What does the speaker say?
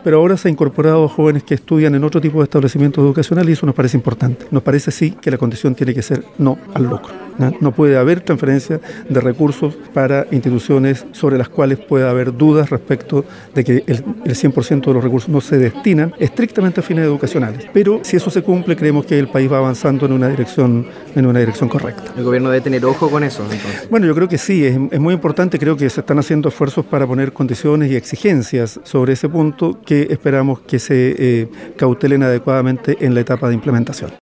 pero ahora se ha incorporado a jóvenes que estudian en otro tipo de establecimientos educacionales y eso nos parece importante. Nos parece sí que la condición tiene que ser no al lucro. No puede haber transferencia de recursos para instituciones sobre las cuales pueda haber dudas respecto de que el 100% de los recursos no se destinan estrictamente a fines educacionales. Pero si eso se cumple, creemos que el país va avanzando en una dirección correcta. ¿El gobierno debe tener ojo con eso, entonces? Bueno, yo creo que sí, es muy importante, creo que se están haciendo esfuerzos para poner condiciones y exigencias sobre ese punto que esperamos que se cautelen adecuadamente en la etapa de implementación.